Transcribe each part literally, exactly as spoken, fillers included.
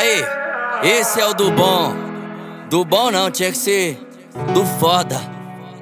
Aí, esse é o do bom. Do bom não, tinha que ser do foda.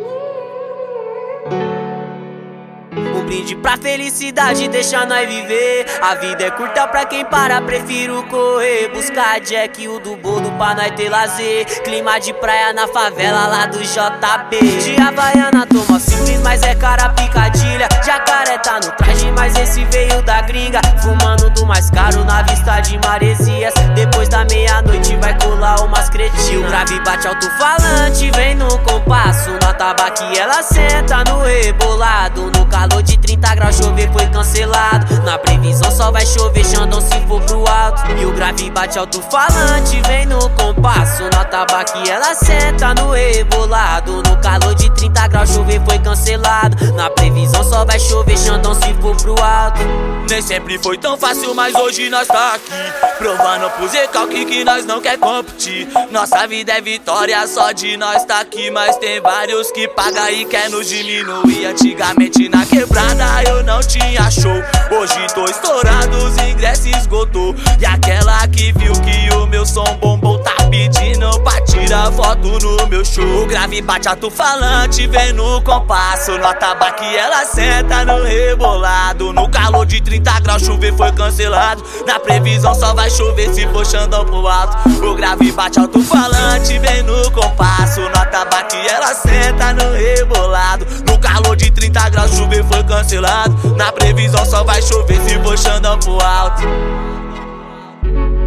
Um brinde pra felicidade, deixa nós viver. A vida é curta pra quem para, prefiro correr. Buscar Jack, o do bolo pra nós ter lazer. Clima de praia na favela lá do J B. De Havaiana toma simples, mas é cara picadilha. Jacaré tá no traje, mas esse veio da gringa. Fumando do mais caro na vista de Maresias. Depois da meia-noite vai colar umas cretinhas. O grave bate alto-falante, vem no compasso. Na tabaque ela senta no rebolado. No calor de trinta graus chover foi cancelado. Na previsão só vai chover Xandão se for pro alto. E o grave bate alto-falante, vem no compasso. Na tabaque ela senta no rebolado. No calor de trinta graus chover foi cancelado. Na previsão só vai chover Xandão se for pro alto. Nem sempre foi tão fácil, mas hoje nós tá aqui, provando pro Zecalque que nós não quer competir. Nossa vida é vitória, só de nós tá aqui. Mas tem vários que paga e quer nos diminuir. Antigamente na quebrada eu não tinha show, hoje tô estourando, os ingressos esgotou. E aquela que viu que o meu som bombou tá pedindo pra tirar foto no meu show. O grave bate alto-falante, vem no compasso. No atabaque ela senta no rebolado. No calor de trinta graus chover foi cancelado. Na previsão só vai chover se for Xandão pro alto. O grave bate alto-falante, vem no compasso. No atabaque ela senta no rebolado. No calor de trinta graus chover foi cancelado. Na previsão só vai chover se for Xandão pro alto.